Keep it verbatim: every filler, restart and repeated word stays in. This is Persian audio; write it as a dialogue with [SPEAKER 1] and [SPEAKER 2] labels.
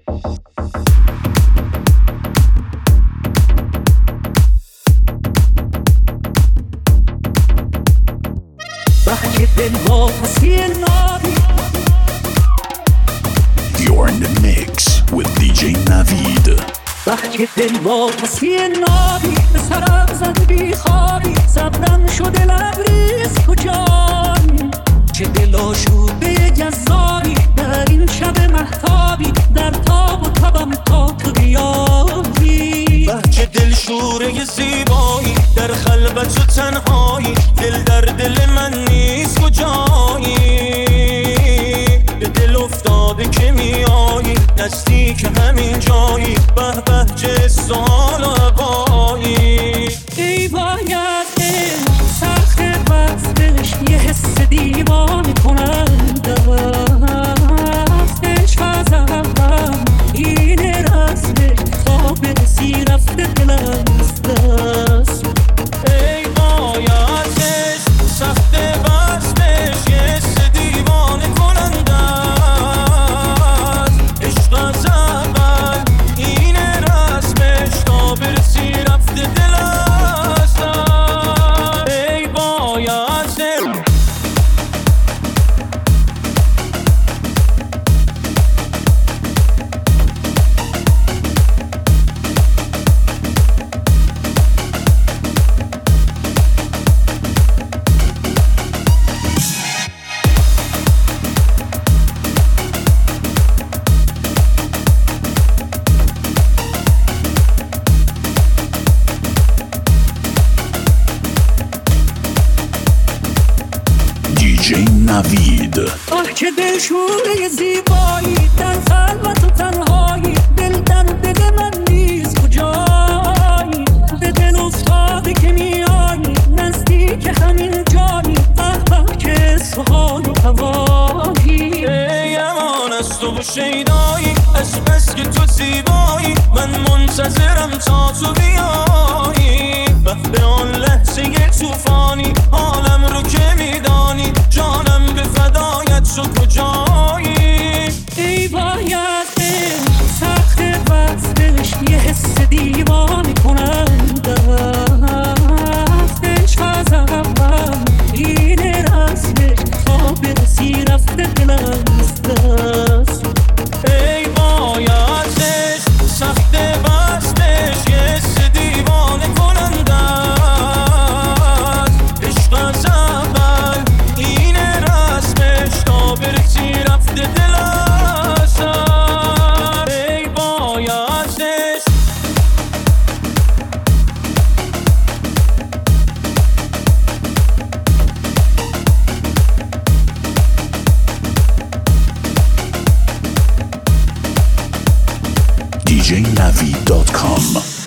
[SPEAKER 1] You're in the mix with دی جی نوید.
[SPEAKER 2] وقتی دل واپسی نابی به سرم زد بی خوابی صبرم شده لبریز کجایی چه دل آشوبه جذابی در این شب مهتابی در تاب و تبم تا تو بیابی
[SPEAKER 3] بچه دل شوره زیبایی در خلوت و تنهایی دل در دل من نیست کجایی به دل افتاده که میایی نزدیک همین جایی به به چه سال و هوایی
[SPEAKER 2] ای باید سخت وقتش یه حس دیوانه کننده است عشق از اول این رسمش تا برسی رفته دلم از دست
[SPEAKER 3] ای بایدش سخت وقتش یه حس دیوانه کننده است عشق از اول این رسمش تا برسی رفته دلم از دست ای بایدش
[SPEAKER 1] دی جی نوید.
[SPEAKER 2] آه که دل شوره زیبایی در خلوت و تنهایی دل در دل من نیست کجایی به دل افتاده که میایی نزدیک همین جایی به به که سحال و هوایی
[SPEAKER 3] ای امان از تو و شیدایی از بس که تو زیبایی من منتظرم تا تو بیایی به آن لحظه توفانی حالم رو که میدانی جانم به فدایت شد کجایی
[SPEAKER 2] ای باید سخت وقتش یه حس دیوانه کننده است عشق از اول این رسمش تا برسی رفته دلم از دست
[SPEAKER 3] ای بایدش سخت بستش یه حس دیوانه کننده است عشق از اول این رسمش تا برسی رفته دل از سر ای بایدش
[SPEAKER 1] دی جی نوید دات کام